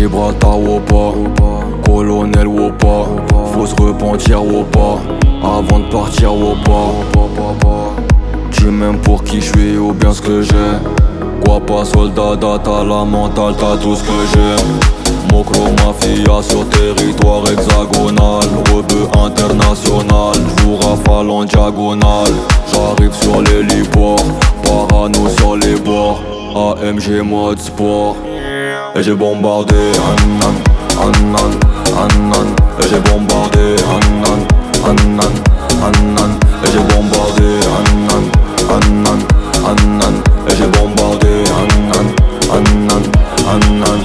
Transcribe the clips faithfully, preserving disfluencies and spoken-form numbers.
Gibraltar ou pas, colonel ou pas, faut se repentir ou pas, avant de partir ou pas. Tu m'aimes pour qui je suis ou bien ce que j'ai. Quoi pas soldat, t'as la mentale, t'as tout ce que j'aime. Mokro mafia sur territoire hexagonal, rebeu international, j'vous rafale en diagonale. J'arrive sur l'héliport, parano sur les bords, A M G mode sport. Et j'ai bombardé, Annan, Annan, Annan. Et j'ai bombardé, Annan, Annan, Annan. Et j'ai bombardé, Annan, Annan, Annan. Et j'ai bombardé, Annan, Annan, Annan.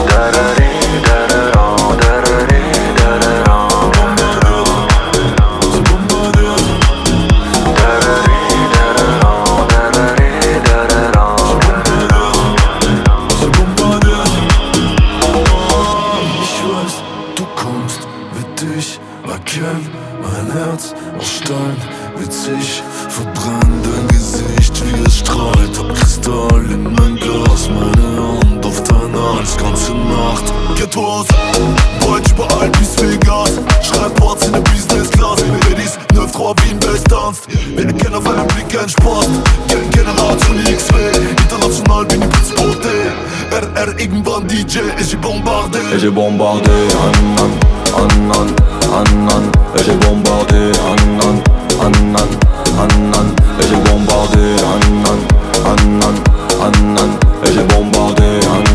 Erkenn mein Herz aus Stein, mit sich verbrennt dein Gesicht wie es strahlt. Hab Kristall in mein Glas, meine Hand auf dein Hals, ganze Nacht. Get was, Deutsch überall bis Vegas. Schreib Parts in der Business Class. Ladies, neuf trois Wien Bass tanzt. Wir erkennen auf einen Blick keinen Spaß. Generation X-W, international bin ich Blitzbote. R R irgendwann D J, et j'ai bombardé. Et j'ai bombardé, Annan, Annan, Annan. Et j'ai bombardé, Annan, Annan, Annan. Et j'ai bombardé, Annan, Annan, Annan. Et j'ai bombardé, Annan.